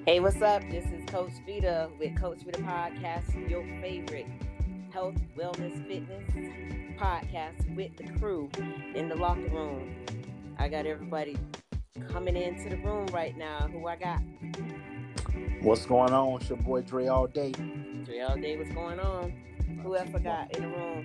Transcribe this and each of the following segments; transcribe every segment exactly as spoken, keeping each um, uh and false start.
Hey, what's up? This is Coach Vita with Coach Vita Podcast, your favorite health, wellness, fitness podcast with the crew in the locker room. I got everybody coming into the room right now. Who I got? What's going on? It's your boy Dre all day. Dre all day, what's going on? Who else I got in the room?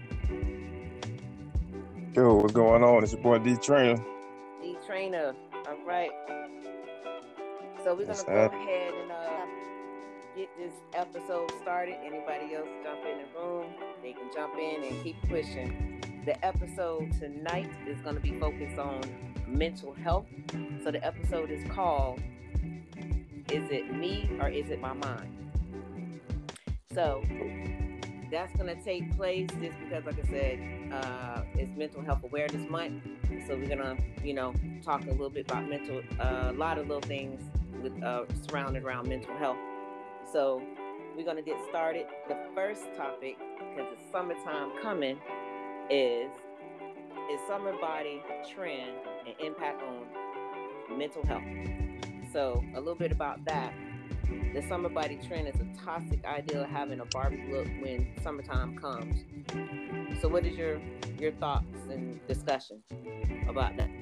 Yo, what's going on? It's your boy D Trainer. D Trainer. All right. So we're Yes, gonna go sir. ahead and uh, get this episode started. Anybody else jump in the room, they can jump in and keep pushing. The episode tonight is going to be focused on mental health. So the episode is called, Is It Me or Is It My Mind? So that's going to take place just because, like I said, uh, it's Mental Health Awareness Month. So we're going to, you know, talk a little bit about mental, uh, a lot of little things with uh, surrounded around mental health. So we're going to get started. The first topic, because it's summertime coming, is is summer body trend and impact on mental health. So a little bit about that. The summer body trend is a toxic idea of having a Barbie look when summertime comes. So what is your your thoughts and discussion about that?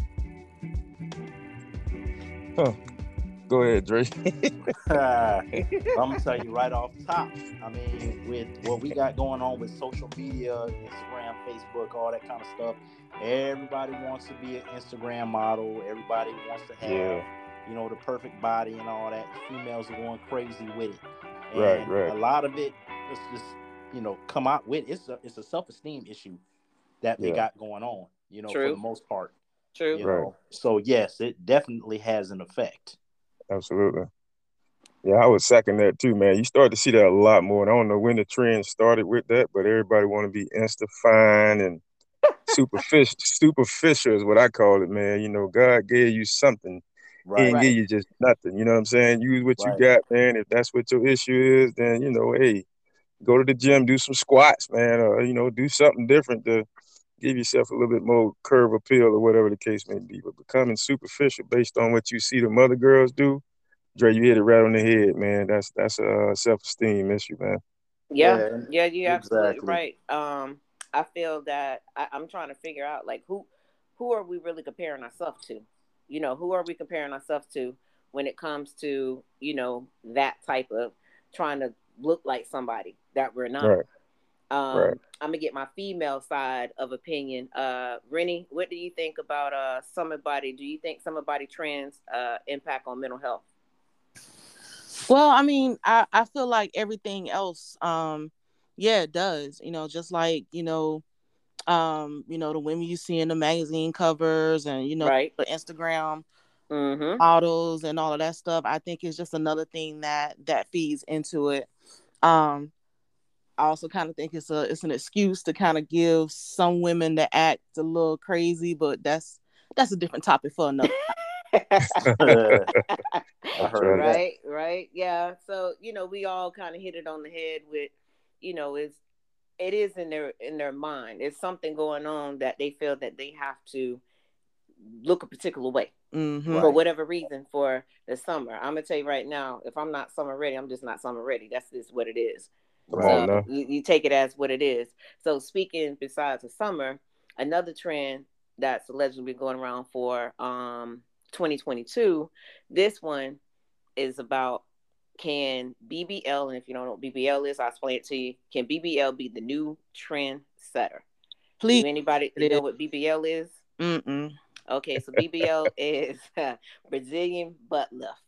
Huh. Go ahead, Dre. I'm gonna tell you right off top. I mean, with what we got going on with social media, Instagram, Facebook, all that kind of stuff, everybody wants to be an Instagram model. Everybody wants to have, Yeah. you know, the perfect body and all that. Females are going crazy with it, Right, and right. a lot of it, let's just, you know, come out with it's a it's a self esteem issue that they Yeah. got going on. You know, for True. the most part. True. You Right. know, so yes, it definitely has an effect. Absolutely. Yeah, I would second that too, man. You start to see that a lot more. And I don't know when the trend started with that, but everybody want to be insta fine and superficial. Superficial is what I call it, man. You know, God gave you something. He Right, didn't give Right. you just nothing. You know what I'm saying? Use what you right. got, man. If that's what your issue is, then, you know, hey, go to the gym, do some squats, man, or, you know, do something different to give yourself a little bit more curve appeal or whatever the case may be. But becoming superficial based on what you see the other girls do, Dre, you hit it right on the head, man. That's that's a self-esteem issue, man. Yeah. Yeah, Yeah, you're absolutely exactly. right. Um, I feel that I, I'm trying to figure out like who who are we really comparing ourselves to? You know, who are we comparing ourselves to when it comes to, you know, that type of trying to look like somebody that we're not. Right, right. Um, I'm gonna get my female side of opinion. Uh, Rennie, what do you think about uh summer body? Do you think summer body trends uh impact on mental health? Well, I mean, I, I feel like everything else, um, yeah, it does. You know, just like, you know, um, you know, the women you see in the magazine covers and, you know, Right. the Instagram Mm-hmm. models and all of that stuff. I think it's just another thing that that feeds into it. Um, I also kind of think it's a it's an excuse to kind of give some women to act a little crazy, but that's that's a different topic for another. I That's heard right. that. Right, right. Yeah. So, you know, we all kind of hit it on the head with, you know, it's it is in their in their mind. It's something going on that they feel that they have to look a particular way Mm-hmm. for Right, whatever reason for the summer. I'm gonna tell you right now, if I'm not summer ready, I'm just not summer ready. That's just what it is. Come right. on So now. you, you take it as what it is. So speaking besides the summer, another trend that's allegedly been going around for um twenty twenty-two, this one is about, can B B L, and if you don't know what B B L is, I'll explain it to you. Can B B L be the new trend setter? Please, Do anybody it know is. what B B L is? Mm-mm. Okay, so B B L is uh, Brazilian butt lift.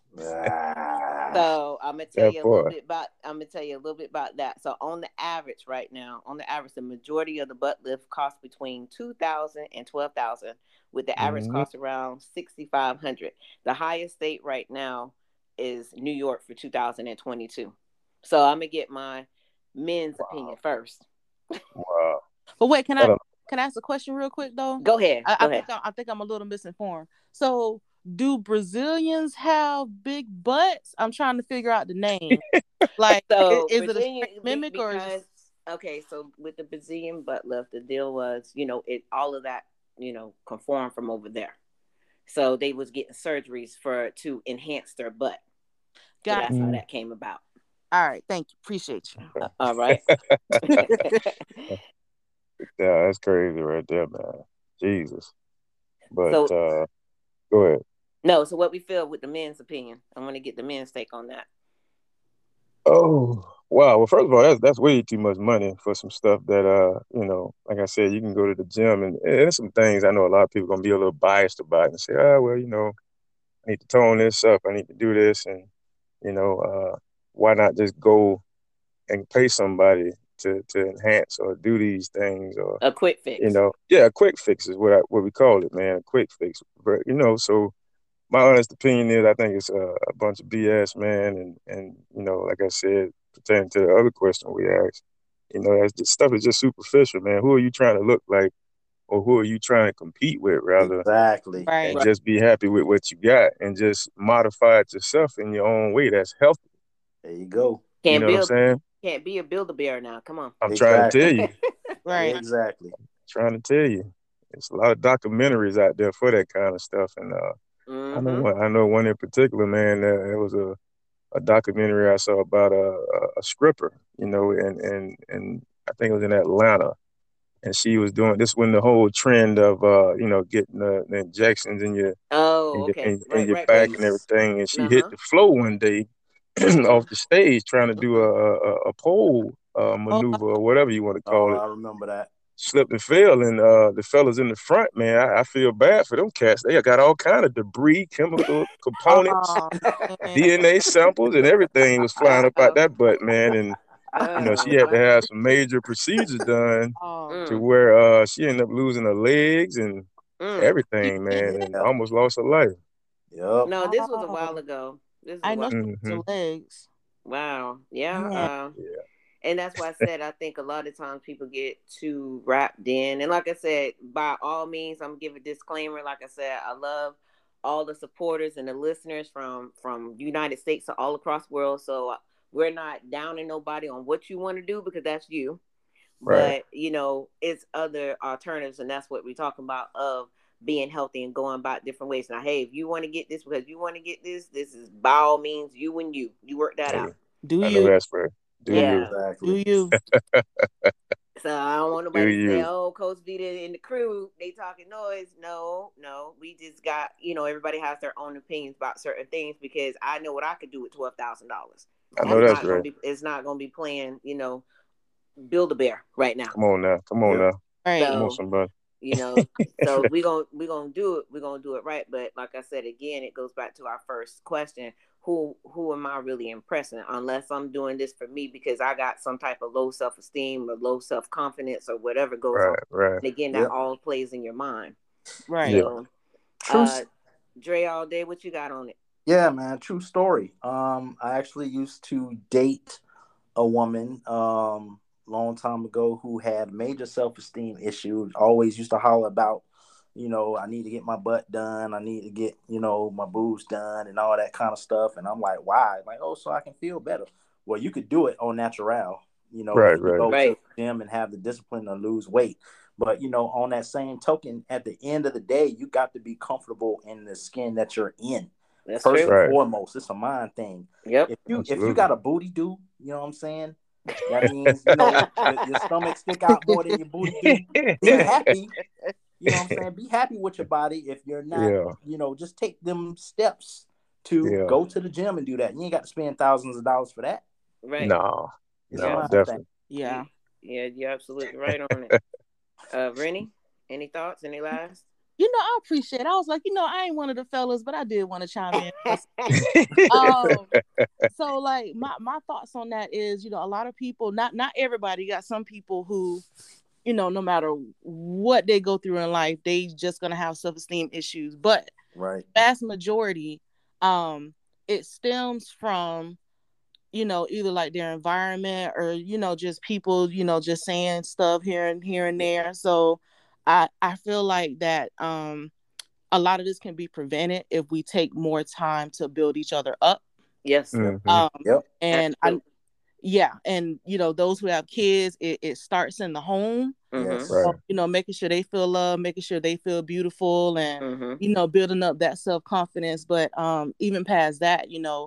Ah, So I'm gonna tell That you a little boy. bit about I'm gonna tell you a little bit about that. So on the average right now, on the average, the majority of the butt lift costs between two thousand and twelve thousand, with the average Mm-hmm. cost around sixty five hundred. The highest state right now is New York for two thousand and twenty two. So I'm gonna get my men's opinion wow. first. Wow. But wait, can I I don't can I ask a question real quick though? Go ahead, I, I go ahead. think I, I think I'm a little misinformed. So, do Brazilians have big butts? I'm trying to figure out the name. Like, is, So is it a Brazilian straight be- mimic or is it? because okay, so with the Brazilian butt lift, the deal was, you know, it all of that, you know, conformed from over there. So they was getting surgeries for to enhance their butt. So Got it. that's how Mm. that came about. All right. Thank you. Appreciate you. Uh, all right. Yeah, that's crazy right there, man. Jesus. But So uh, go ahead. no, so what we feel with the men's opinion. I want to get the men's take on that. Oh, wow. Well, first of all, that's that's way too much money for some stuff that uh, you know, like I said, you can go to the gym and, and there's some things I know a lot of people gonna be a little biased about and say, oh, well, you know, I need to tone this up, I need to do this, and you know, uh, why not just go and pay somebody to to enhance or do these things, or A quick you fix. know, yeah, a quick fix is what I, what we call it, man, a quick fix. But you know, so my honest opinion is I think it's a, a bunch of B S, man, and and you know, like I said, pertaining to the other question we asked, you know, that's just, stuff is just superficial, man. Who are you trying to look like, or who are you trying to compete with, rather, Exactly. Right. and Right. just be happy with what you got and just modify it yourself in your own way that's healthy. There you go. You Can't know what I'm build saying? can't be a build a bear now. Come on. I'm trying to tell Exactly. you, Right. Exactly. trying to tell you. There's a lot of documentaries out there for that kind of stuff, and uh, I know Mm-hmm. one. I know one in particular, man. That it was a a documentary I saw about a, a, a stripper, you know, and, and, and I think it was in Atlanta. And she was doing this when the whole trend of, uh, you know, getting the, the injections in your, Oh, in your, okay. in, in Right, your right, back right. and everything. And she hit Uh-huh. the floor one day Mm-hmm. off the stage trying to do Mm-hmm. a, a, a pole uh, Oh, maneuver or whatever you want to Oh, call it. I remember that. Slipped and fell, and uh, the fellas in the front, man, I, I feel bad for them cats. They got all kind of debris, chemical components, oh man. D N A samples, and everything was flying up out Uh-oh. that butt, man. And you know, Oh she had to my. have some major procedures done Oh, to Mm, where uh, she ended up losing her legs and mm. everything, man, and Yeah. almost lost her life. Yep. No, this was a while oh. ago. This is a I while. know she hmm lost her legs. Wow. Yeah. Man. Uh, Yeah, and that's why I said I think a lot of times people get too wrapped in. And like I said, by all means, I'm gonna give a disclaimer. Like I said, I love all the supporters and the listeners from from United States to all across the world. So uh, we're not downing nobody on what you want to do because that's you. right. But you know, it's other alternatives, and that's what we're talking about of being healthy and going about different ways. Now, hey, if you want to get this because you want to get this, this is by all means you and you. You work that Hey, out. Do I know you? that's right. Do Yeah. you? Do Exactly. you? So I don't want Do nobody to say, you? "Oh, Coach Vita and the crew they talking noise." No, no, we just got you know everybody has their own opinions about certain things because I know what I could do with twelve thousand dollars. I know That's that's not gonna right. be. It's not gonna be playing. You know, build a bear right now. Come on now. Come on Yep. now. Right. Come on, So somebody. you know, so we gonna we gonna do it. We're gonna do it right. But like I said again, it goes back to our first question: who who am I really impressing? Unless I'm doing this for me because I got some type of low self esteem or low self confidence or whatever goes on. Right, right. And again, that Yep. all plays in your mind. Right. Yeah. So, True. uh, Dre, all day, what you got on it? Yeah, man. True story. Um, I actually used to date a woman um long time ago who had major self-esteem issues. Always used to holler about, you know, I need to get my butt done, I need to get, you know, my boobs done and all that kind of stuff. And I'm like, why? Like, oh, so I can feel better. Well, you could do it on natural, you know, if Right, you right. go to Right. the gym and have the discipline to lose weight. But you know, on that same token, at the end of the day, you got to be comfortable in the skin that you're in. That's First true. and Right. foremost, it's a mind thing. Yep. If you if you Absolutely. got a booty do, you know what I'm saying? That means, you know, your, your stomach stick out more than your booty do. Be happy, you know what I'm saying? Be happy with your body. If you're not, Yeah, you know, just take them steps to yeah. go to the gym and do that. You ain't got to spend thousands of dollars for that. Right. No, It's a Yeah. no, fun thing. definitely. Yeah. Yeah, you're absolutely right on it. Uh, Rennie, any thoughts? Any last? You know, I appreciate it. I was like, you know, I ain't one of the fellas, but I did want to chime in. um, so like my my thoughts on that is, you know, a lot of people, not not everybody, you got some people who, you know, no matter what they go through in life, they just gonna have self-esteem issues. But Right. vast majority, um, it stems from, you know, either like their environment or, you know, just people, you know, just saying stuff here and here and there. So I I feel like that um a lot of this can be prevented if we take more time to build each other up. Yes. Yep. hmm Um Yep. and I Absolutely. yeah, and you know, those who have kids, it, it starts in the home. Mm-hmm. Yes. Right. So, you know, making sure they feel loved, making sure they feel beautiful and Mm-hmm. you know, building up that self-confidence. But um even past that, you know,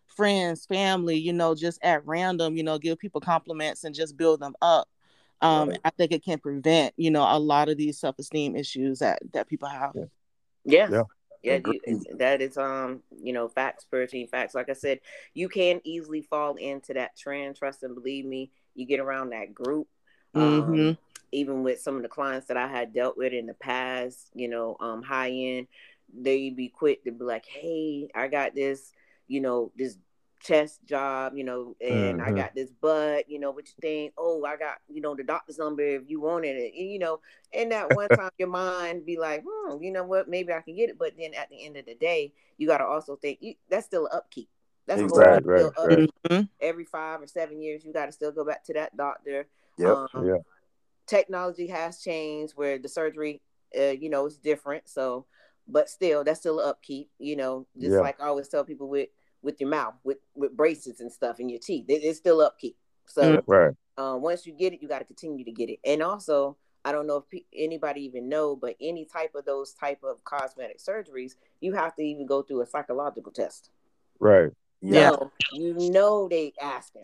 friends, family, you know, just at random, you know, give people compliments and just build them up. Um, Right. I think it can prevent, you know, a lot of these self-esteem issues that that people have. Yeah. Yes. Yeah. Yeah, you, Agreed. that is um, you know, facts, protein facts. Like I said, you can easily fall into that trend. Trust and believe me, you get around that group. Mm-hmm. Um, even with some of the clients that I had dealt with in the past, you know, um, high end, they be quick to be like, "Hey, I got this, you know, this chest job, you know, and I Mm-hmm. got this butt, you know, what you think? Oh, I got, you know, the doctor's number if you wanted it, and, you know, and that one time your mind be like, hmm, you know what, maybe I can get it. But then at the end of the day, you got to also think you, that's still an upkeep. That's going to Right, Exactly. be right, still right. upkeep. Mm-hmm. Every five or seven years, you got to still go back to that doctor. Yep. Um, Yeah. Technology has changed where the surgery, uh, you know, is different. So, but still, that's still an upkeep. You know, just Yeah. like I always tell people with with your mouth, with with braces and stuff in your teeth, it, it's still upkeep. So, Right. uh, once you get it, you got to continue to get it. And also, I don't know if pe- anybody even know, but any type of those type of cosmetic surgeries, you have to even go through a psychological test. Right. Yeah. Yeah. So you know they asking,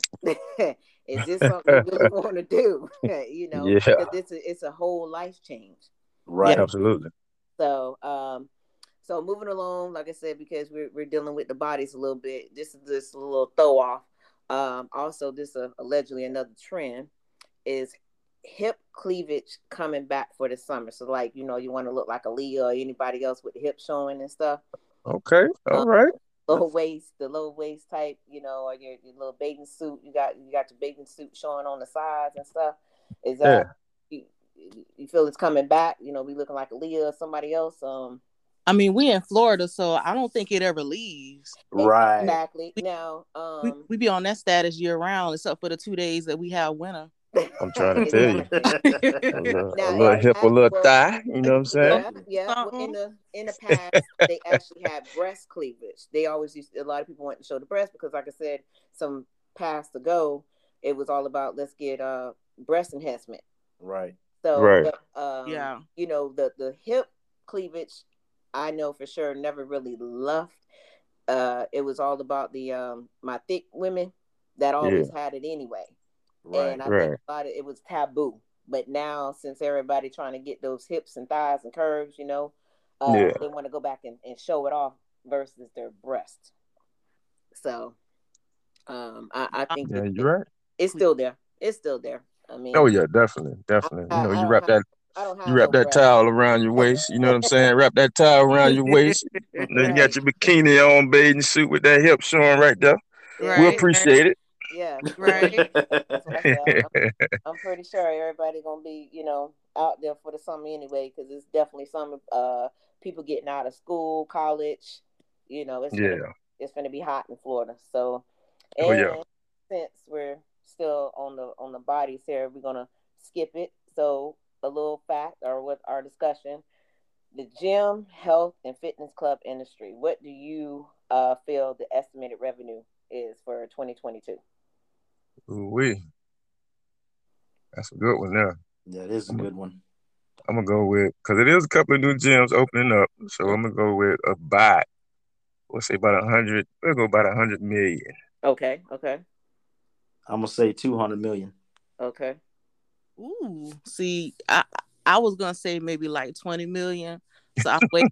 is this something you really want to do? You know, Yeah. because it's a, it's a whole life change. Right. Absolutely. So um, so moving along, like I said, because we're we're dealing with the bodies a little bit. This is this little throw off. Um, also, this uh, allegedly another trend is hip cleavage coming back for the summer. So like, you know, you want to look like Aaliyah or anybody else with the hips showing and stuff. Okay. All Um, right. low waist, the low waist type, you know, or your, your little bathing suit. You got you got your bathing suit showing on the sides and stuff. Is Yeah. that you, you feel it's coming back? You know, we looking like Aaliyah or somebody else. Um, I mean, we in Florida, so I don't think it ever leaves. Right. exactly. We, Now, we, um, we be on that status year round, except for the two days that we have winter. I'm trying to tell you. exactly. A little, a Now, in little the Right. hip, a past, little well, thigh. You know what I'm saying? yeah, Exactly. yeah. Well, in Something. the in the past, they actually had breast cleavage. They always used a lot of people wanted to show the breast because, like I said, some past ago, it was all about let's get uh breast enhancement. Right. So, Right. but um, Yeah. you know, the the hip cleavage, I know for sure never really left. Uh, it was all about the um my thick women that Yeah. always had it anyway, Right. and I think Right. a lot of it was taboo. But now, since everybody trying to get those hips and thighs and curves, you know, uh, Yeah. they want to go back and, and show it off versus their breast. So, um, I, I think Yeah. it, it, You're right. it's still there. It's still there. I Oh mean, yeah, definitely, I, definitely. You I, know, I you don't wrap have that, I don't you have wrap no that breast. towel around your waist. You know what I'm saying? Wrap that towel around your waist. And then you got Right. your bikini on, bathing suit with that hip showing right there. We Yeah. Right. Right. appreciate it. Yeah. So Right. that's what I said. I'm, I'm pretty sure everybody gonna be, you know, out there for the summer anyway, because it's definitely some uh people getting out of school, college. You know, it's gonna Yeah. it's gonna be hot in Florida. So, Oh yeah. and since we're still on the on the bodies here, we're gonna skip it. So, a little fact or with our discussion, the gym, health, and fitness club industry. What do you uh feel the estimated revenue is for twenty twenty-two? Ooh wee. That's a good one there. That is a I'm gonna, good one. I'm gonna go with because it is a couple of new gyms opening up. So I'm gonna go with about, we'll say about a hundred. We'll go about a hundred million. Okay, okay, I'm gonna say two hundred million. okay. Ooh. See, I I was gonna say maybe like twenty million. So I wait.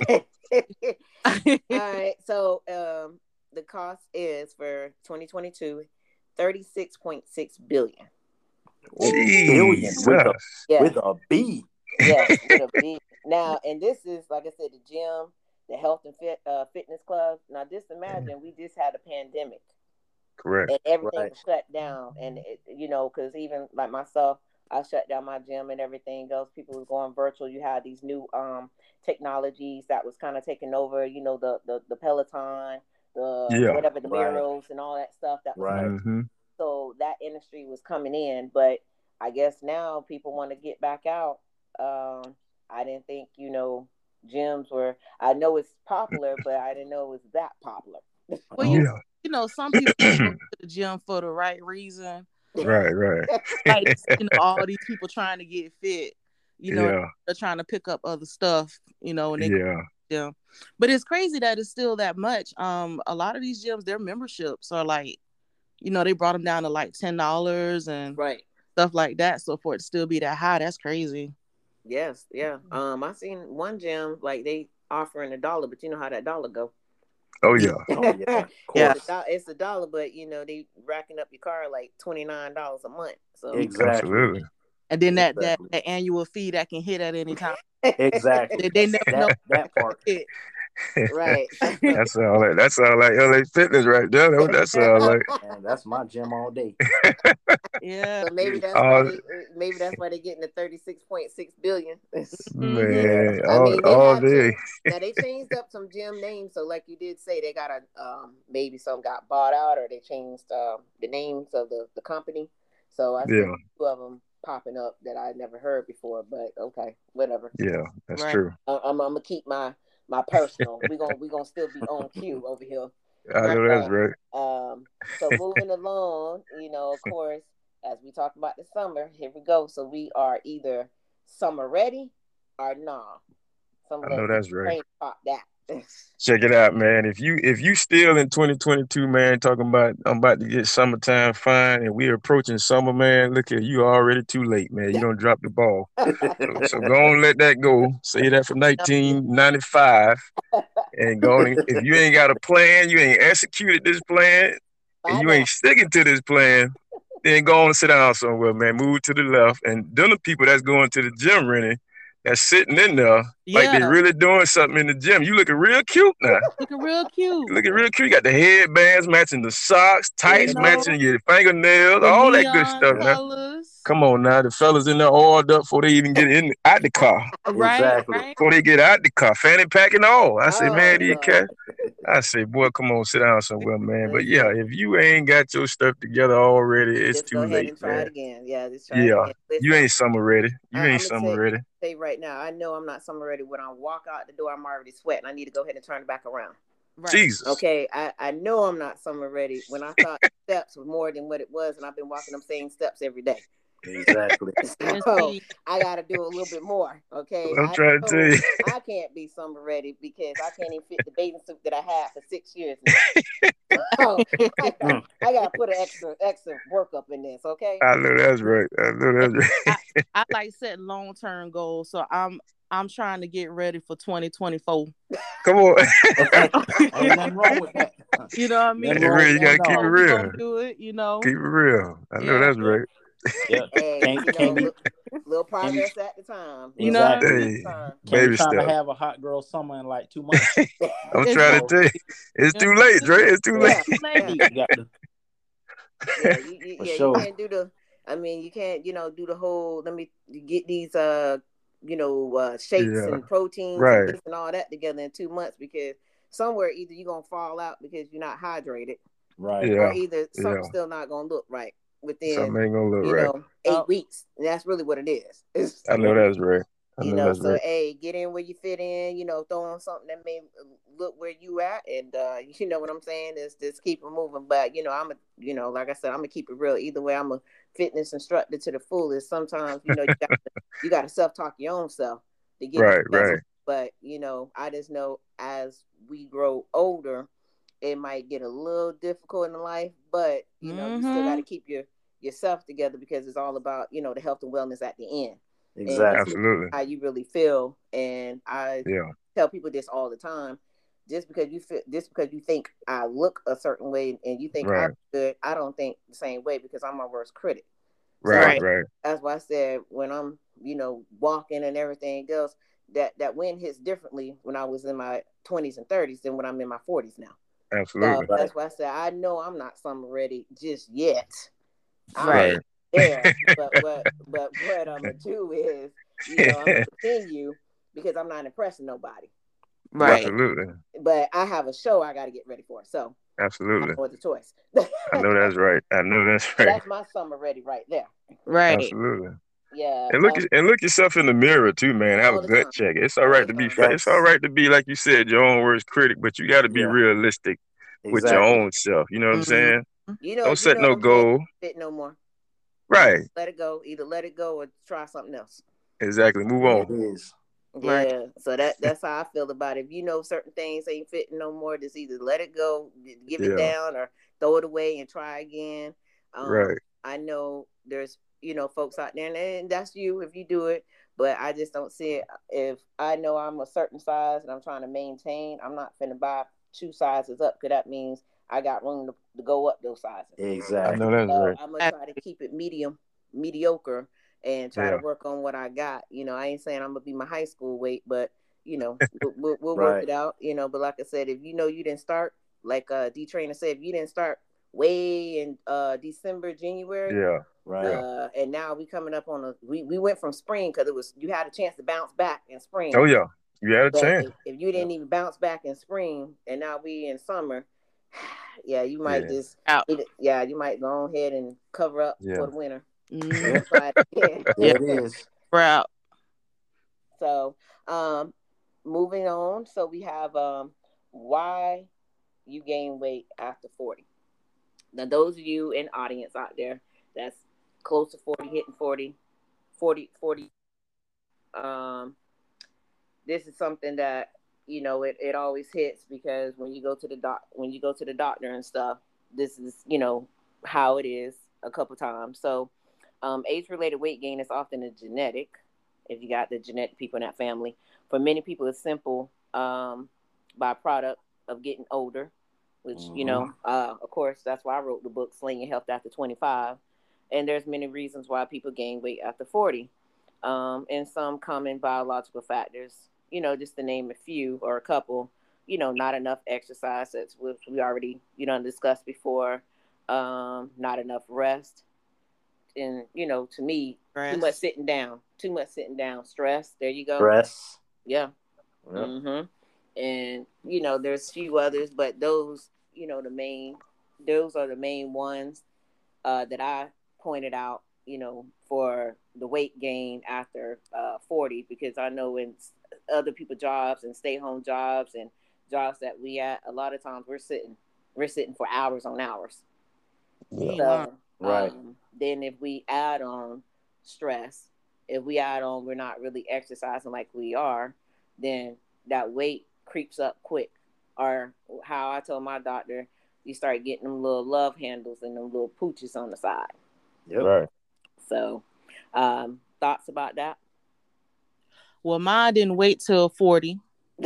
All right. So um, the cost is for twenty twenty-two, thirty-six point six billion. Billion with a Jesus. Yeah. with a B. Yes, with a B. Now, and this is like I said, the gym, the health and fit uh, fitness clubs. Now, just imagine we just had a pandemic Correct. and everything Right. was shut down, and it, you know, because even like myself, I shut down my gym and everything else. People was going virtual. You had these new um technologies that was kind of taking over. You know, the the the Peloton, the Yeah. whatever the Right. Miros and all that stuff that was Right. coming. Mm-hmm. So that industry was coming in, but I guess now people want to get back out. Um, I didn't think, you know, gyms were. I know it's popular, but I didn't know it was that popular. Well, you Oh, Yeah. you know, some people go to the gym for the right reason. Right. Right. Like, you know, all these people trying to get fit, you know, Yeah. they're trying to pick up other stuff, you know, and they go Yeah. gym. But it's crazy that it's still that much. Um, a lot of these gyms, their memberships are like, you know, they brought them down to like ten dollars and Right. stuff like that. So for it to still be that high, that's crazy. Yes, yeah. Um, I seen one gym like they offering a dollar, but you know how that dollar go. Oh yeah. Oh yeah, of Yeah. course. It's, a do- it's a dollar, but you know they racking up your car like twenty nine dollars a month. So Exactly. Absolutely. And then that, that Exactly. that annual fee that can hit at any time. Exactly. They, they never know. That that part. It. right. That's all like that's all like L A Fitness right there. That's what that sound like. Man, that's my gym all day. Yeah. So maybe that's Uh, why they maybe that's why they're getting the thirty six point six billion. Man, I all, mean, they all have day. changed, now they changed up some gym names. So like you did say, they got a um maybe some got bought out or they changed um the names of the the company. So I see Yeah, two of them popping up that I never heard before. But okay, whatever. yeah, that's Right. true. I, I'm, I'm gonna keep my my personal. We gonna we gonna still be on cue over here. I know that's right. Um, so moving along, you know, of course, as we talk about the summer, here we go. So we are either summer ready or nah. Some I know that's right. pop that. Check it out, man. If you if you still in twenty twenty-two, man, talking about I'm about to get summertime fine and we're approaching summer, man. Look at you already too late, man. You don't drop the ball. So, so go on, let that go. Say that for nineteen ninety-five, and go on. If you ain't got a plan, you ain't executed this plan, and you ain't sticking to this plan, then go on and sit down somewhere, man. Move to the left, and them the people that's going to the gym renting. That's sitting in there like they Yeah. really doing something in the gym. You looking real cute now. Looking real cute. You looking real cute. You got the headbands matching the socks, tights You know, matching your fingernails, the all that good neon stuff, man. colors. Come on now, the fellas in there oiled up before they even get in out the car. Right, Exactly. right. Before they get out the car, fanny pack and all. I say, Oh, man, these Lord. cats. I say, boy, come on, sit down somewhere, man. But yeah, if you ain't got your stuff together already, it's Just too go ahead late, and try man. it again. Yeah, just try Yeah, it again. you ain't summer ready. You I, ain't I'm summer gonna ready. say right now, I know I'm not summer ready. When I walk out the door, I'm already sweating. I need to go ahead and turn it back around. Right. Jesus. Okay, I, I know I'm not summer ready when I thought steps was more than what it was, and I've been walking them same steps every day. Exactly. So I got to do a little bit more. Okay, I'm I trying to know tell you. I can't be summer ready because I can't even fit the bathing suit that I had for six years now. So I, got, I got to put an extra extra work up in this. Okay. I know that's right. I know that's right. I, I like setting long term goals, so I'm I'm trying to get ready for twenty twenty-four. Come on. Ain't nothing wrong with that. You know what I mean? Nothing Hey, wrong real, with you gotta that keep at it all. We real. gonna do it, you know. Keep it real. I know Yeah. that's right. Yeah. Hey, Can't, you know, can't be, little, little progress at the time. You know what I exactly. mean? Hey, Time. Can't baby be trying step. to have a hot girl summer in like two months. I'm It's trying So, to tell you, it's too late, Dre. It's too late. Yeah, you yeah, got to, yeah. You, you, for yeah, sure. you can't do the. I mean, you can't, you know, do the whole. Let me get these, uh, you know, uh, shakes Yeah. and proteins Right. and this and all that together in two months because somewhere either you're gonna fall out because you're not hydrated, Right. Yeah. or either something's Yeah. still not gonna look right within, Something ain't gonna look you right. know, eight Oh. weeks. And that's really what it is. It's, I know that's right. I you know know, that's so right. hey, get in where you fit in. You know, throw on something that may look where you at, and uh, you know what I'm saying is just keep it moving. But you know, I'm a, you know, like I said, I'm gonna keep it real. Either way, I'm a fitness instructor to the fullest. Sometimes you know you got to, you got to self talk your own self to get Right, it together. right. But you know, I just know as we grow older, it might get a little difficult in life. But you know, you still got to keep your yourself together because it's all about you know the health and wellness at the end. Exactly. Absolutely. How you really feel, and I Yeah. tell people this all the time. Just because you feel, just because you think I look a certain way, and you think Right. I'm good, I don't think the same way because I'm my worst critic. Right, So right. that's why I said when I'm, you know, walking and everything else, that that wind hits differently when I was in my twenties and thirties than when I'm in my forties now. So Absolutely. that's why I said I know I'm not summer ready just yet. I'm Right. not there, but what but what I'm gonna do is, you know, I'm gonna continue because I'm not impressing nobody. Right. Absolutely. But I have a show I got to get ready for, so I Absolutely. don't know what the choice. I know that's right. I know that's So right. that's my summer ready right there. Right. Absolutely. Yeah, And look uh, at and look yourself in the mirror too, man. Have all a the gut time. check. It's all All right the to be time. fa- it's all right to be like you said, your own worst critic, but you got to be Yeah. realistic with your Exactly. own self. You know what I'm Mhm. saying? You know, Don't you set know no them jeans goal. don't fit no more. Right. Let it go. Either let it go or try something else. Exactly. Move There it on. is. Right. Yeah, so that that's how I feel about it. If you know certain things ain't fitting no more, just either let it go, give it Yeah. down, or throw it away and try again. Um, Right. I know there's you know folks out there, and, and that's you if you do it. But I just don't see it. If I know I'm a certain size and I'm trying to maintain, I'm not finna buy two sizes up because that means I got room to, to go up those sizes. I know Exactly. that's So right. I'm gonna try to keep it medium, mediocre, and try to Yeah. work on what I got. You know, I ain't saying I'm gonna be my high school weight, but you know, we'll, we'll, we'll work Right. it out. You know, but like I said, if you know you didn't start, like uh, D Trainer said, if you didn't start way in uh December, January, Yeah. Right. Yeah. uh, and now we coming up on a we we went from spring because it was you had a chance to bounce back in spring, Oh yeah. You had a but chance. if, if you didn't even bounce back in spring and now we in summer, yeah, you might Yeah. just Out. it, yeah, you might go ahead and cover up Yeah. for the winter Mm, and try it again. There yeah. it is. We're out. So, um, moving on. So we have um, why you gain weight after forty. Now, those of you in audience out there that's close to forty, hitting forty, forty, forty. Um, this is something that you know it, it always hits because when you go to the doc when you go to the doctor and stuff, this is you know how it is a couple times. So, um, age related weight gain is often a genetic. If you got the genetic people in that family, for many people, it's simple um, byproduct of getting older. Which you Mm-hmm. know, uh, of course, that's why I wrote the book "Slaying Your Health After twenty-five." And there's many reasons why people gain weight after forty, um, and some common biological factors. You know, just to name a few or a couple. You know, not enough exercise, that's what we already you know discussed before. Um, not enough rest, and you know, to me, too much Stress. sitting down, too much sitting down, stress. There you go. Stress. Yeah. Yep. Mm-hmm. And you know, there's a few others, but those, you know, the main, those are the main ones uh, that I pointed out. You know, for the weight gain after uh, forty, because I know in other people jobs and stay home jobs and jobs that we at, a lot of times we're sitting, we're sitting for hours on hours. You Yeah. ain't lying. So Right. um, then if we add on stress, if we add on we're not really exercising like we are, then that weight creeps up quick. Or how I told my doctor, you start getting them little love handles and them little pooches on the side. Yep. Right. So um, thoughts about that? Well, mine didn't wait till forty.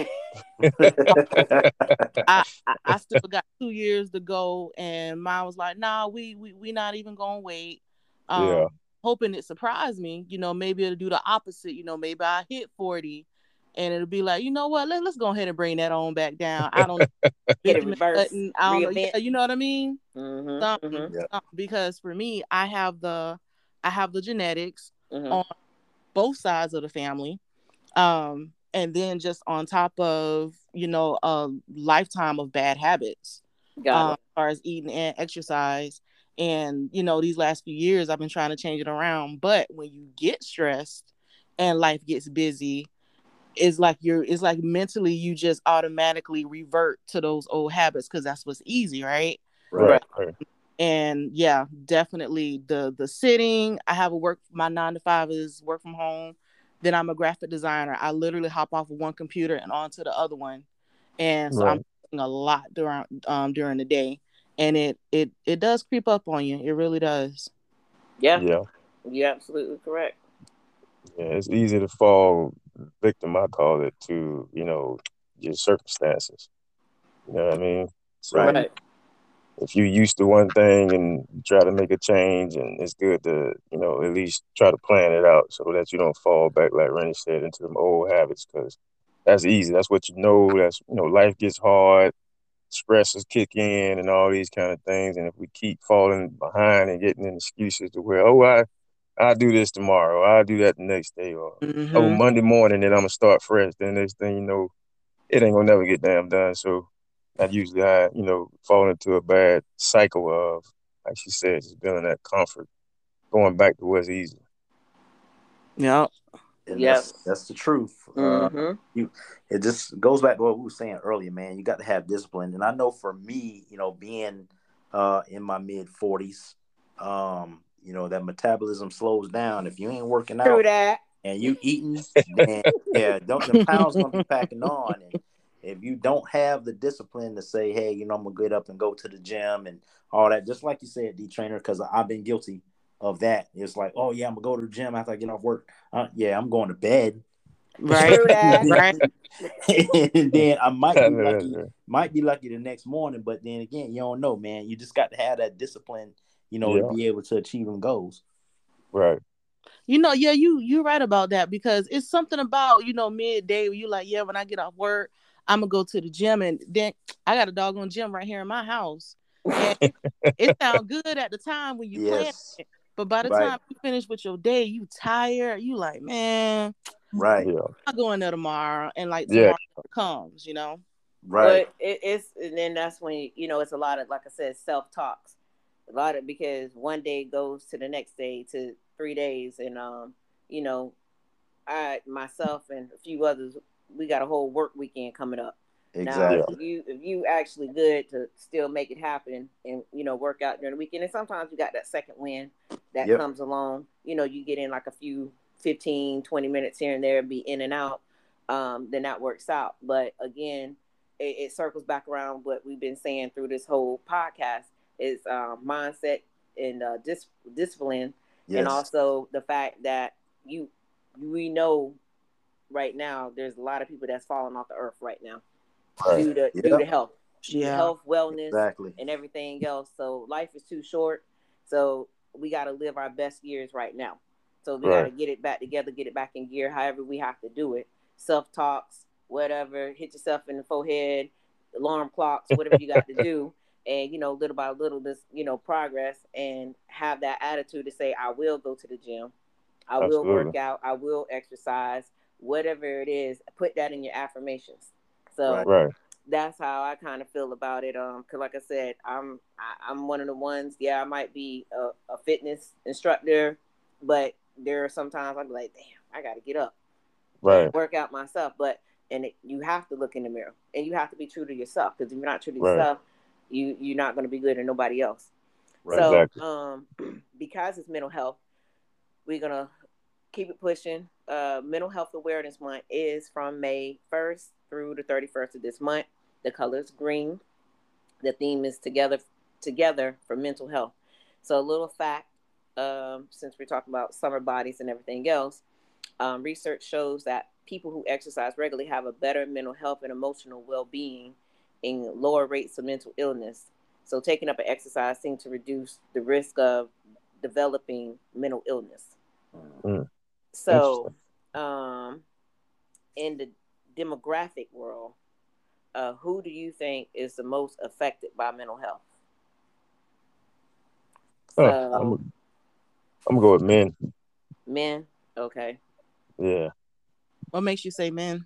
I, I I still got two years to go, and mine was like, "Nah, we we we not even gonna wait." Yeah. Um, hoping it surprised me. You know, maybe it'll do the opposite. You know, maybe I hit forty, and it'll be like, you know what? Let let's go ahead and bring that on back down. I don't know, Hit a Benjamin reverse, Button. I don't know. reinvent. Yeah, you know what I mean? Mm-hmm. Something, Mm-hmm. Yep. something. Because for me, I have the I have the genetics Mm-hmm. on both sides of the family. Um, and then just on top of, you know, a lifetime of bad habits, Got um, it. as far as eating and exercise. And, you know, these last few years, I've been trying to change it around. But when you get stressed and life gets busy, it's like you're, it's like mentally you just automatically revert to those old habits because that's what's easy, right? Right. Right. Right. Right. And yeah, definitely the the sitting. I have a work. My nine to five is work from home. Then I'm a graphic designer. I literally hop off of one computer and onto the other one, and so I'm Right. doing a lot during um during the day, and it it it does creep up on you. It really does. Yeah. Yeah. You're absolutely correct. Yeah. It's easy to fall victim, I call it, to, you know, your circumstances. You know what I mean? Right. So Right. if you're used to one thing and you try to make a change, and it's good to, you know, at least try to plan it out so that you don't fall back, like Rennie said, into them old habits, because that's easy. That's what you know. That's, you know, life gets hard, stresses kick in, and all these kind of things. And if we keep falling behind and getting in excuses to where, oh, I, I'll do this tomorrow, I'll do that the next day, or, oh, Mm-hmm. Monday morning, then I'm going to start fresh. Then next thing you know, it ain't going to never get damn done. So, that usually I, you know, fall into a bad cycle of, like she said, just feeling that comfort, going back to what's easy. Yep. And Yep. that's that's the truth. Uh, Mm-hmm. you, it just goes back to what we were saying earlier, man. You got to have discipline, and I know for me, you know, being uh, in my mid forties, um, you know, that metabolism slows down if you ain't working True out. that. and you eating, then yeah, don't the pounds gonna be packing on. And if you don't have the discipline to say, hey, you know, I'm gonna get up and go to the gym and all that, just like you said, D trainer, because I've been guilty of that. It's like, oh yeah, I'm gonna go to the gym after I get off work. Uh, yeah, I'm going to bed. Right. True that. Right. And then I might I be know that's lucky, right. might be lucky the next morning, but then again, you don't know, man. You just got to have that discipline, you know, to Yeah, be able to achieve them goals. right. You know, yeah, you you're right about that because it's something about, you know, midday where you like, yeah, when I get off work, I'm gonna go to the gym, and then I got a doggone gym right here in my house. And it sounds good at the time when you plan Yes, it, but by the right, time you finish with your day, you tired. You like, man, right, Yeah, I'm going there tomorrow, and like yeah, tomorrow comes, you know. right. But it, it's and then that's when you know it's a lot of, like I said, self talks. A lot of, because one day goes to the next day to three days, and um, you know, I myself and a few others, we got a whole work weekend coming up. Now, yeah, Exactly. if you if you actually good to still make it happen and you know work out during the weekend, and sometimes you got that second win that Yep. comes along. You know, you get in like a few fifteen, twenty minutes here and there, be in and out. Um, then that works out. But again, it, it circles back around what we've been saying through this whole podcast is um, mindset and uh, dis- discipline, and Yes. also the fact that you we know right now there's a lot of people that's falling off the earth right now right. due to due to Yep. health, due to Yeah. health, wellness, Exactly. and everything else. So life is too short. So we got to live our best years right now. So we got to Right. get it back together, get it back in gear. However we have to do it. Self talks, whatever. Hit yourself in the forehead, alarm clocks, whatever you got to do. And you know, little by little, this you know progress, and have that attitude to say, I will go to the gym. I will Absolutely. work out. I will exercise. Whatever it is, put that in your affirmations. Right. So Right. that's how I kind of feel about it. Um, cause like I said, I'm I, I'm one of the ones. Yeah, I might be a, a fitness instructor, but there are sometimes I'm like, damn, I got to get up and Right. work out myself. But and it, you have to look in the mirror and you have to be true to yourself. Because if you're not true to Right. yourself, you you're not going to be good to nobody else. Right. So Exactly. um, because it's mental health, we're gonna keep it pushing. Uh, Mental Health Awareness Month is from May first through the thirty-first of this month. The color is green. The theme is together, together for mental health. So a little fact, um, since we're talking about summer bodies and everything else, um, research shows that people who exercise regularly have a better mental health and emotional well-being and lower rates of mental illness. So taking up an exercise seems to reduce the risk of developing mental illness. Mm. So, Interesting. um, in the demographic world, uh, who do you think is the most affected by mental health? Huh. I'm So, I'm gonna go with men. men, okay. Yeah. What makes you say men?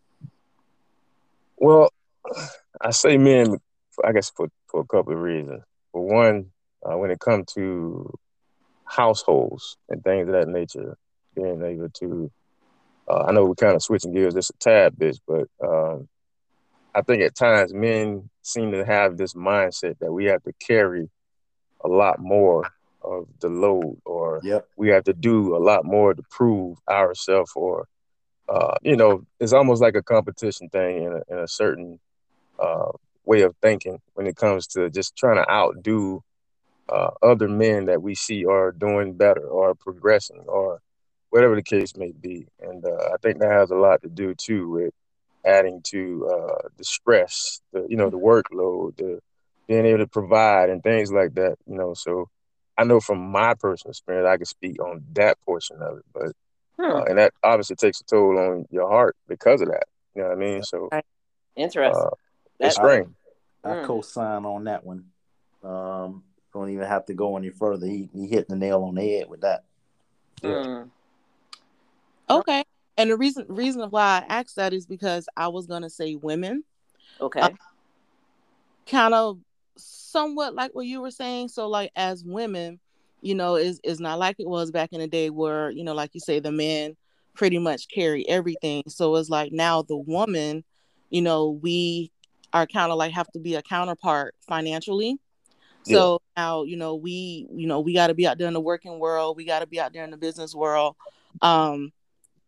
Well, I say men, I guess for for a couple of reasons. For one, uh, when it comes to households and things of that nature, being able to, uh, I know we're kind of switching gears just a tad bit, but um, I think at times men seem to have this mindset that we have to carry a lot more of the load, or Yep. we have to do a lot more to prove ourselves, or uh, you know, it's almost like a competition thing in a, in a certain uh, way of thinking when it comes to just trying to outdo uh, other men that we see are doing better or progressing or whatever the case may be. And uh, I think that has a lot to do too with adding to uh, the stress, the you know, the workload, the being able to provide and things like that. You know, so I know from my personal experience, I can speak on that portion of it, but Hmm. uh, and that obviously takes a toll on your heart because of that. You know what I mean? So Right. Interesting. uh, it's That, I that, strange. I mm, co-sign on that one. Um, don't even have to go any further. He he hit the nail on the head with that. Yeah. mm. Okay. And the reason reason why I asked that is because I was gonna say women. Uh, Okay. kind of somewhat like what you were saying. So like as women, you know, is is not like it was back in the day where, you know, like you say, the men pretty much carry everything. So it's like now the woman, you know, we are kind of like have to be a counterpart financially. Yeah. So now, you know, we, you know, we got to be out there in the working world. We got to be out there in the business world. Um,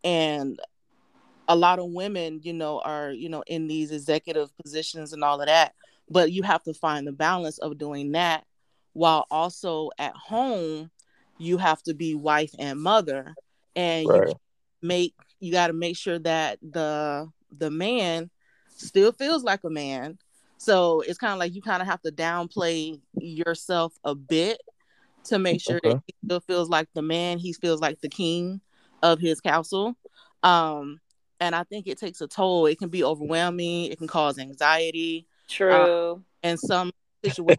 and a lot of women, you know, are, you know, in these executive positions and all of that. But you have to find the balance of doing that while also at home, you have to be wife and mother. And you Right. can't make, you got to make sure that the, the man still feels like a man. So it's kind of like you kind of have to downplay yourself a bit to make sure that Okay. he still feels like the man, he feels like the king of his castle. Um, and I think it takes a toll. It can be overwhelming. It can cause anxiety. Uh, True. and some situations,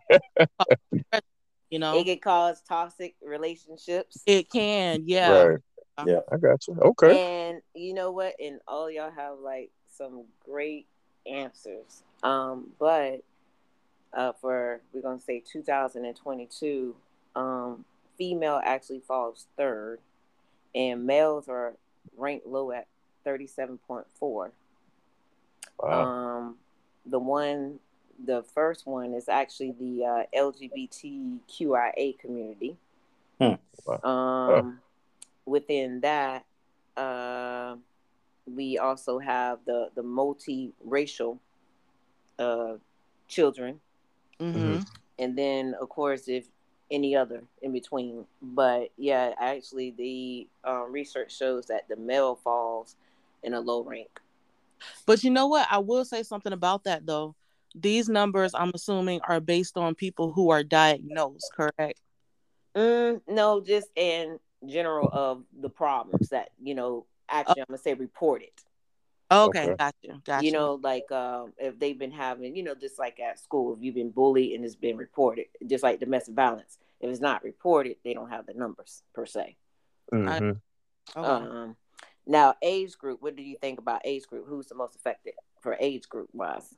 you It know, can cause toxic relationships. it can, yeah. Right. Yeah. I got you. Okay. And you know what? And all y'all have like some great answers. Um, but uh, for we're gonna say two thousand twenty-two, um, female actually falls third, and males are ranked low at thirty-seven point four. Wow. Um, the one, the first one is actually the uh, L G B T Q I A community. Hmm. Wow. Um, within that, uh, we also have the the multi-racial uh, children, Mm-hmm. and then of course if any other in between. But yeah, actually the um, research shows that the male falls in a low rank. But you know what? I will say something about that though. These numbers, I'm assuming, are based on people who are diagnosed, correct? Mm, no, just in general of the problems that you know. Oh, Actually, I'm gonna say reported. okay, Okay. got you, You got you. know, like um, if they've been having, you know, just like at school, if you've been bullied and it's been reported, just like domestic violence. If it's not reported, they don't have the numbers per se. I, Mm-hmm. okay. Um, now, age group. What do you think about age group? Who's the most affected for age group wise?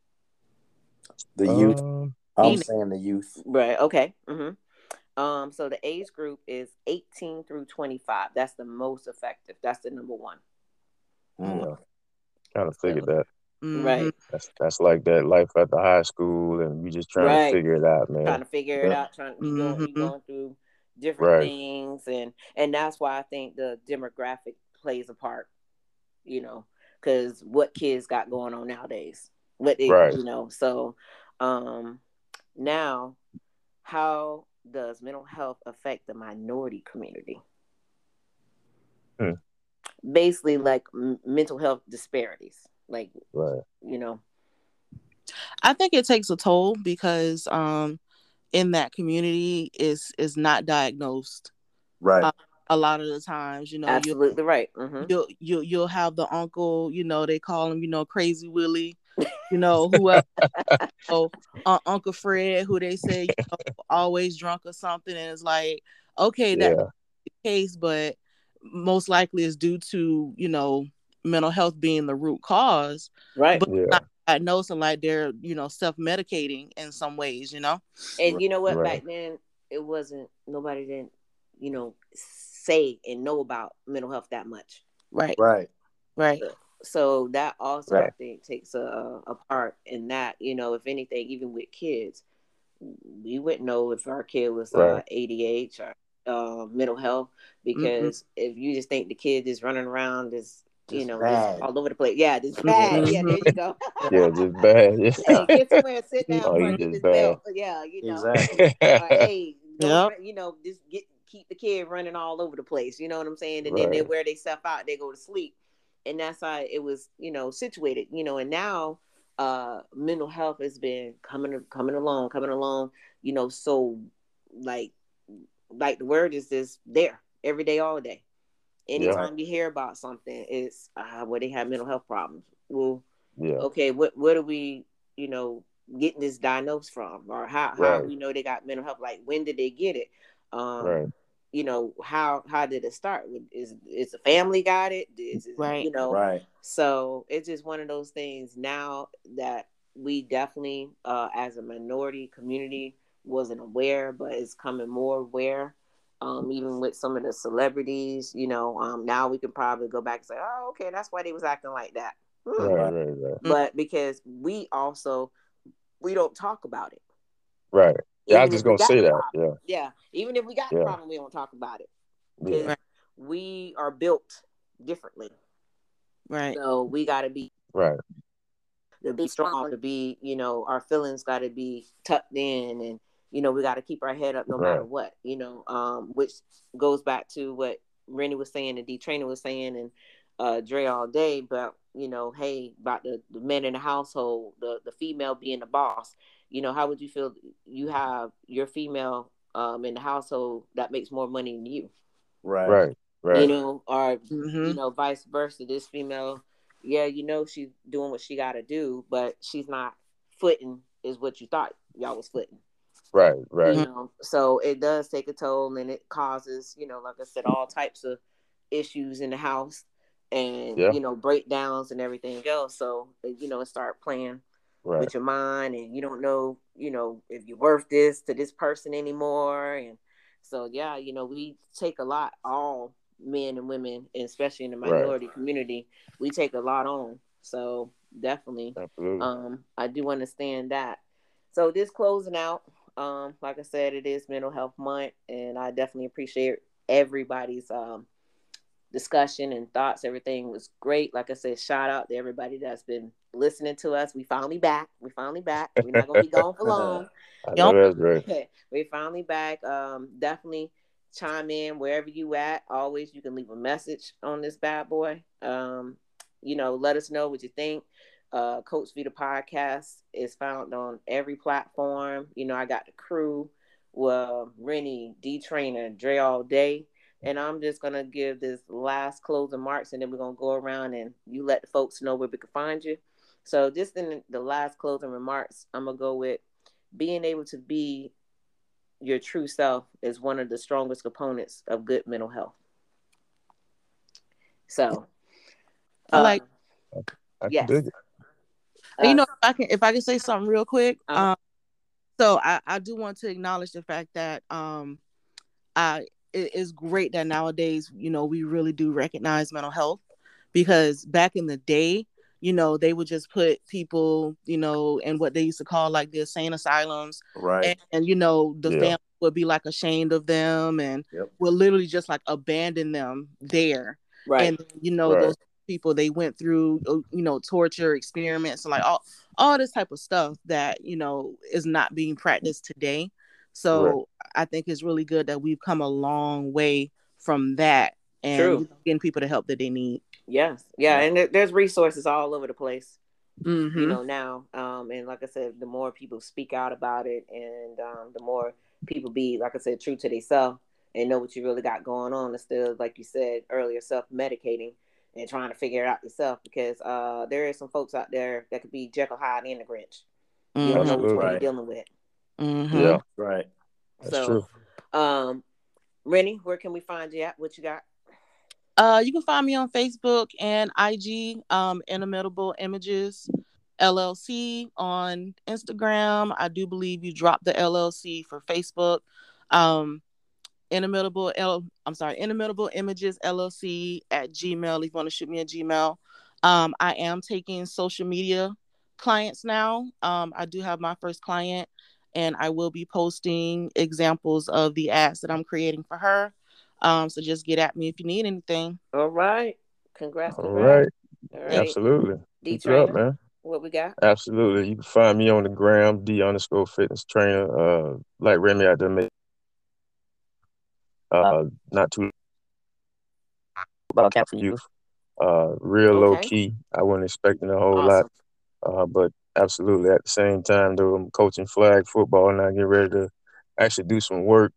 The youth. Um. I'm Teenage. saying the youth. Right. Okay. Mm-hmm. Um, so the age group is eighteen through twenty-five. That's the most effective. That's the number one. Mm. Yeah. Kind of figured So, that. Mm-hmm. right. That's that's like that life at the high school, and you just trying to Right. figure it out, Trying man. to figure it Yeah. out. Trying you going you Mm-hmm. going through different Right. things, and and that's why I think the demographic plays a part. You know, because what kids got going on nowadays. What they Right. you know. So, um, now how does mental health affect the minority community? Hmm. Basically, like m- mental health disparities. Like Right. you know, I think it takes a toll because um in that community is is not diagnosed. Right. Uh, a lot of the times, you know, you absolutely right. Mm-hmm. you'll you you'll have the uncle, you know, they call him, you know, Crazy Willie, you know, whoever, you know, uh, Uncle Fred, who they say, you know, always drunk or something, and it's like, okay, that Yeah. case, but most likely is due to, you know, mental health being the root cause, Right. but Yeah. not diagnosing like they're, you know, self-medicating in some ways, you know. And you know what? Right. Back then, it wasn't nobody didn't you know say and know about mental health that much. Right, Right. right. So that also, I Right. think, takes a, a part in that. You know, if anything, even with kids, we wouldn't know if our kid was Right. uh, A D H or uh, mental health, Mm-mm. because if you just think the kid is running around, is you Just know, just bad. all over the place. Yeah, just Yeah. bad. Yeah, Mm-hmm. there you go. Yeah. Just bad. Yeah. Hey, get somewhere and sit down Oh, before I you get just this bad. belt. Yeah, you know. Exactly. Or hey, don't Yep. run, you know, just get keep the kid running all over the place. You know what I'm saying? And then they Right. wear they stuff out, they go to sleep, and that's how it was, you know, situated. You know, and now, uh, mental health has been coming coming along, coming along. You know, so like like the word is just there every day, all day. Yeah. Anytime you hear about something, it's uh, where they have mental health problems. Well, Yeah. okay, what what are we, you know, getting this diagnosed from, or how how Right. we know they got mental health? Like when did they get it? Um, Right. you know, how how did it start? Is is the family got it? Is it, Right. you know? Right. So it's just one of those things now that we definitely, uh, as a minority community, wasn't aware, but it's coming more aware. Um, even with some of the celebrities, you know, um, now we can probably go back and say, oh, okay, that's why they was acting like that. Hmm. Right. Right. Right. Right. But because we also we don't talk about it, Right. Yeah. I was even just if we gonna got say the that. problem. Yeah. Yeah, even if we got the Yeah. problem, we don't talk about it Yeah. because Right. we are built differently. Right. So we got to be Right. to be strong, to be, you know, our feelings got to be tucked in, and you know, we got to keep our head up no Right. matter what, you know, um, which goes back to what Rennie was saying and D Trainer was saying, and uh, Dre all day, but you know, hey, about the, the men in the household, the the female being the boss. You know, how would you feel you have your female um, in the household that makes more money than you? Right. Right. You Right. know, or Mm-hmm. you know, vice versa. This female, yeah, you know, she's doing what she got to do, but she's not footing is what you thought y'all was footing. Right. You Right. know, so it does take a toll, and it causes, you know, like I said, all types of issues in the house, and Yeah. you know, breakdowns and everything else. So you know, it start playing Right. with your mind, and you don't know, you know, if you're worth this to this person anymore. And so yeah, you know, we take a lot, all men and women, and especially in the Right. minority community, we take a lot on. So definitely, Absolutely. um, I do understand that. So this closing out, um, like I said, it is Mental Health Month, and I definitely appreciate everybody's um discussion and thoughts. Everything was great. Like I said, shout out to everybody that's been listening to us. We finally back. We finally back. We're not gonna be gone for long. I Yep. know that's right. We finally back. Um, definitely chime in wherever you at. Always, you can leave a message on this bad boy. Um, you know, let us know what you think. Uh, Coach Vita podcast is found on every platform. You know, I got the crew. Well, Rennie, D Trainer, Dre all day. And I'm just gonna give this last closing marks, and then we're gonna go around and you let the folks know where we can find you. So just in the last closing remarks, I'm gonna go with being able to be your true self is one of the strongest components of good mental health. So, I like. uh, I can yes, dig it. And, you uh, know, if I can, if I can say something real quick. uh-huh. Um, so I, I do want to acknowledge the fact that um, I it is great that nowadays, you know, we really do recognize mental health, because back in the day, you know, they would just put people, you know, in what they used to call like the insane asylums, Right. and, and you know, the Yeah. family would be like ashamed of them and Yep. would literally just like abandon them there. Right. And you know, Right. those people, they went through, uh, you know, torture experiments and like all all this type of stuff that, you know, is not being practiced today. So Right. I think it's really good that we've come a long way from that, and True. you know, getting people the help that they need. Yes. Yeah. Yeah. And there, there's resources all over the place, Mm-hmm. you know, now. Um, and like I said, the more people speak out about it, and um, the more people be, like I said, true to themselves and know what you really got going on, instead of, like you said earlier, self-medicating and trying to figure it out yourself. Because uh, there is some folks out there that could be Jekyll Hyde and the Grinch. You don't know which one Absolutely. you're Right. dealing with. Mm-hmm. Yeah. Right. That's So, true. um, Rennie, where can we find you at? What you got? Uh, you can find me on Facebook and I G, um, Inimitable Images L L C. On Instagram, I do believe you dropped the L L C for Facebook. Um, Inimitable L, I'm sorry, Inimitable Images L L C at Gmail. If you want to shoot me a Gmail. Um, I am taking social media clients now. Um, I do have my first client, and I will be posting examples of the ads that I'm creating for her. Um, so just get at me if you need anything. All right. Congrats, All congrats. right. All right. Absolutely. D Keep it up, Trainer, man. what we got? Absolutely. You can find me on the gram, D underscore fitness trainer. Uh, like Remy out there, make uh, not too about camp for youth. Uh, real low Okay. key. I wasn't expecting a whole Awesome. lot. Uh, but absolutely at the same time, though, I'm coaching flag football and I get ready to actually do some work.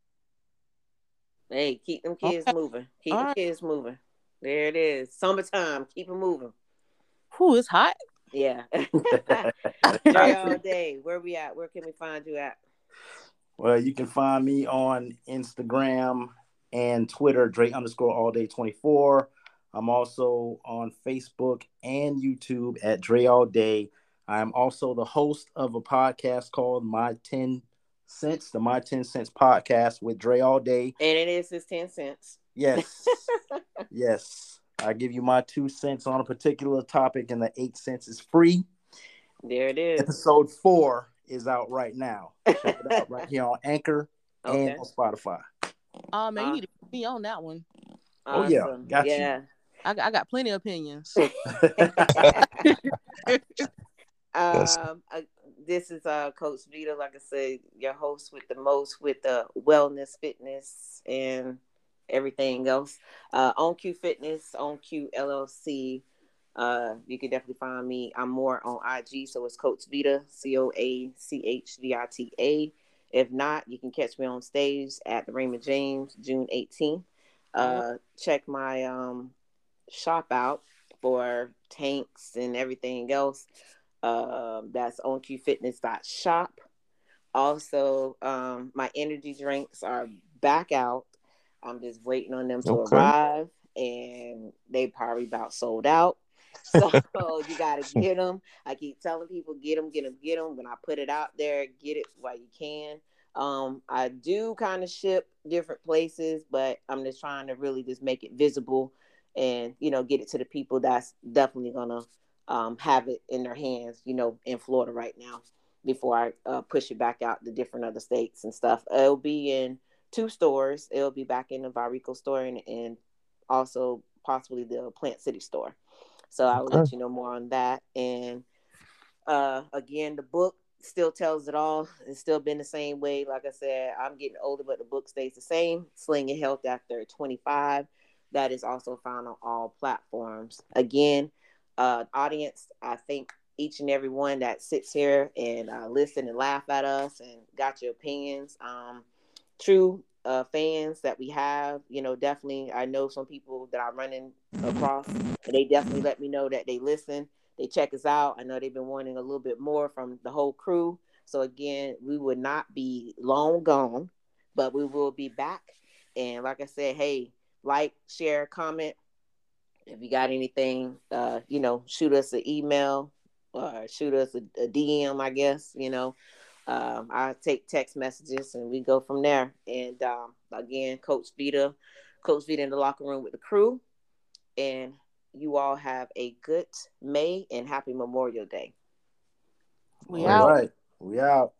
Hey, keep them kids Okay. moving. Keep All them right. kids moving. There it is. Summertime. Keep them moving. Whew, it's hot. Yeah. Dre all day. Where we at? Where can we find you at? Well, you can find me on Instagram and Twitter, Dre underscore all day twenty-four. I'm also on Facebook and YouTube at Dre All Day. I'm also the host of a podcast called My ten Cents, the My ten Cents podcast with Dre All Day. And it is his ten cents. Yes. Yes. I give you my two cents on a particular topic, and the eight cents is free. There it is. Episode four is out right now. Check it out right here on Anchor Okay. and on Spotify. Oh man, you Uh, need to be on that one. Oh, yeah. Awesome. Got you. Yeah. I got, I got plenty of opinions. Yes. um, uh, this is uh, Coach Vita, like I said, your host with the most with the wellness, fitness, and everything else. Uh, On Q Fitness, On Q L L C. Uh, you can definitely find me. I'm more on I G, so it's Coach Vita, C O A C H V I T A. If not, you can catch me on stage at the Raymond James, June eighteenth. Uh, check my um, shop out for tanks and everything else. Um, that's on q fitness dot shop. Also, um, my energy drinks are back out. I'm just waiting on them to Okay. arrive, and they probably about sold out. So you gotta get them. I keep telling people, get them, get them, get them. When I put it out there, get it while you can. Um, I do kind of ship different places, but I'm just trying to really just make it visible and, you know, get it to the people that's definitely gonna um, have it in their hands, you know, in Florida right now before I uh, push it back out to different other states and stuff. It'll be in two stores. It'll be back in the Varico store and, and also possibly the Plant City store. So I will Okay. let you know more on that. And uh, again, the book still tells it all. It's still been the same way. Like I said, I'm getting older, but the book stays the same. Slinging Health After twenty-five. That is also found on all platforms. Again, uh, audience, I think each and every one that sits here and uh, listen and laugh at us and got your opinions. Um, true uh, fans that we have, you know, definitely. I know some people that I'm running across, and they definitely let me know that they listen. They check us out. I know they've been wanting a little bit more from the whole crew. So again, we would not be long gone, but we will be back. And like I said, hey, like, share, comment. If you got anything, uh, you know, shoot us an email or shoot us a, a D M, I guess, you know. Um, I take text messages and we go from there. And um, again, Coach Vita, Coach Vita in the locker room with the crew. And you all have a good May and happy Memorial Day. We All out. right. We out.